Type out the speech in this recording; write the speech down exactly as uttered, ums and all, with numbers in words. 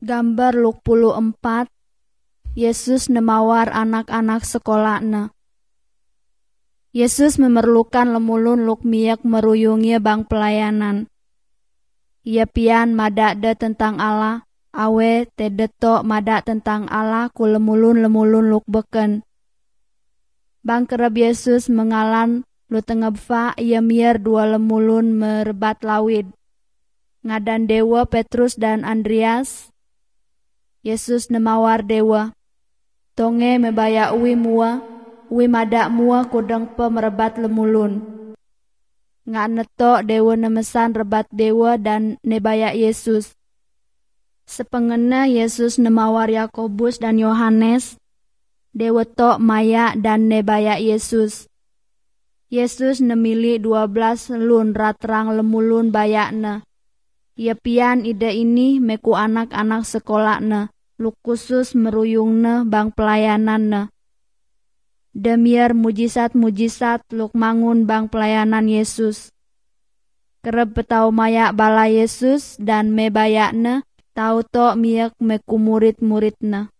Gambar luk puluh empat, Yesus nemawar anak-anak sekolahna. Yesus memerlukan lemulun luk miyak meruyungi bang pelayanan. Ia pian mada de tentang Allah, awe te deto mada tentang Allah ku lemulun-lemulun luk beken. Bang kerab Yesus mengalan lu tengebfa ia mier dua lemulun merebat lawid. Ngadan dewa Petrus dan Andreas. Yesus nemawar dewa. Tonge mebaya uwi mua, uwi mada mua kudeng pe merebat lemulun. Nga neto dewa nemesan rebat dewa dan nebaya Yesus. Sepengena Yesus nemawar Yakobus dan Yohanes. Dewa to maya dan nebaya Yesus. Yesus nemili dua belas lun ratrang lemulun bayakna. Ia pian ide ini meku anak-anak sekolahna, luk khusus meruyungna bang pelayananna. Demiar mujizat-mujizat luk mangun bang pelayanan Yesus. Kereb petau maya bala Yesus dan mebayakna, tau to miyak meku murid-muridna.